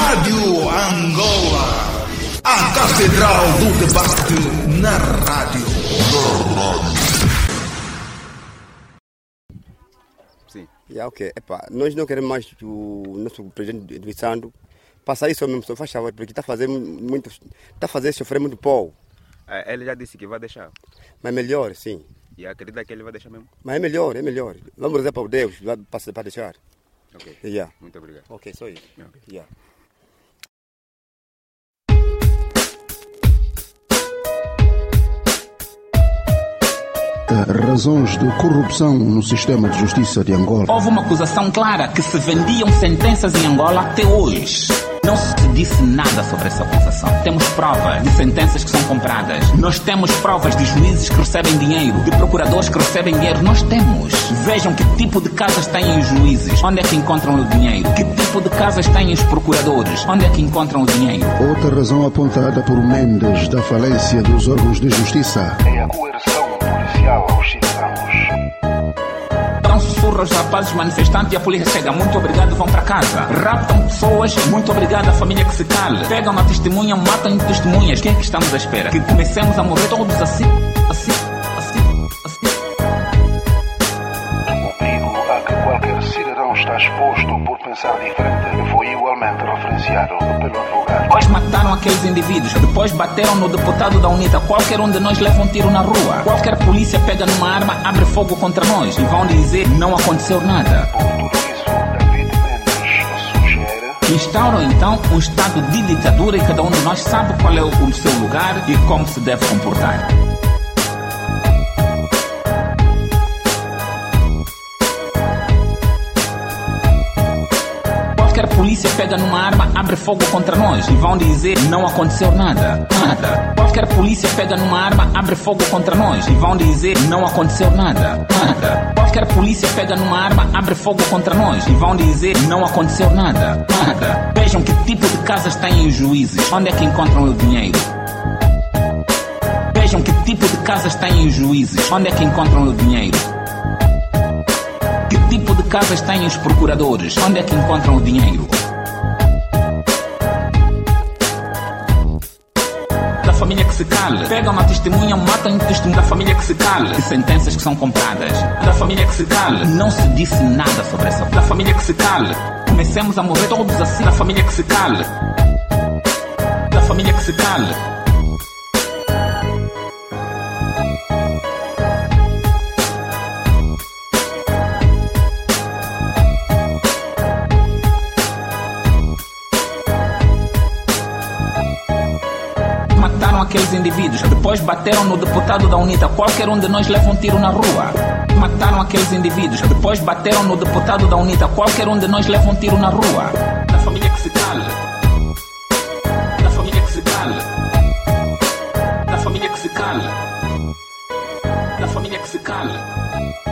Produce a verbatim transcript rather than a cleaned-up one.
Rádio Angola, a Catedral do Debate na rádio. Sim. Yeah, ok. Epa, nós não queremos mais o nosso presidente Edwin passar isso mesmo, só faz favor, porque está fazendo muito, está fazendo sofrer muito povo. É, ele já disse que vai deixar. Mas é melhor, sim. E acredita que ele vai deixar mesmo? Mas é melhor, é melhor. Vamos rezar para Deus para deixar. Ok. Yeah. Muito obrigado. Ok, só isso. Okay. Yeah. Razões de corrupção no sistema de justiça de Angola. Houve uma acusação clara que se vendiam sentenças em Angola até hoje. Não se disse nada sobre essa acusação. Temos provas de sentenças que são compradas. Nós temos provas de juízes que recebem dinheiro, de procuradores que recebem dinheiro. Nós temos. Vejam que tipo de casas têm os juízes. Onde é que encontram o dinheiro? Que tipo de casas têm os procuradores? Onde é que encontram o dinheiro? Outra razão apontada por Mendes da falência dos órgãos de justiça é a coerção policial aos cidadãos. Dão sussurro aos rapazes manifestantes e a polícia chega. Muito obrigado, vão para casa. Raptam pessoas, muito obrigado, a família que se cala. Pegam uma testemunha, matam testemunhas. O que é que estamos à espera? Que comecemos a morrer todos assim, assim, assim, assim. O perigo a que qualquer cidadão está exposto por pensar diferente foi igualmente referenciado pelo advogado. Depois mataram aqueles indivíduos, depois bateram no deputado da UNITA. Qualquer um de nós leva um tiro na rua. Qualquer polícia pega numa arma, abre fogo contra nós e vão dizer não aconteceu nada. Por tudo isso, David Mendes sugere... Instauram então um estado de ditadura e cada um de nós sabe qual é o seu lugar e como se deve comportar. Qualquer polícia pega numa arma, abre fogo contra nós e vão dizer não aconteceu nada, nada. Qualquer polícia pega numa arma, abre fogo contra nós e vão dizer não aconteceu nada, nada. Qualquer polícia pega numa arma, abre fogo contra nós e vão dizer não aconteceu nada, nada. Vejam que tipo de casas têm os juízes, onde é que encontram o dinheiro? Vejam que tipo de casas têm os juízes, onde é que encontram o dinheiro? Que tipo de casas têm os procuradores? Onde é que encontram o dinheiro? Da família que se cala. Pegam uma testemunha, matam um testemunho da família que se cala. E sentenças que são compradas. Da família que se cala. Não se disse nada sobre essa. Da família que se cala. Comecemos a morrer todos assim. Da família que se cala. Da família que se cala. Aqueles indivíduos, depois bateram no deputado da UNITA. Qualquer um de nós leva um tiro na rua. Mataram aqueles indivíduos, depois bateram no deputado da UNITA. Qualquer um de nós leva um tiro na rua. Da família que se cala. Da família que se cala. Da família que se cala. Da família que se cala.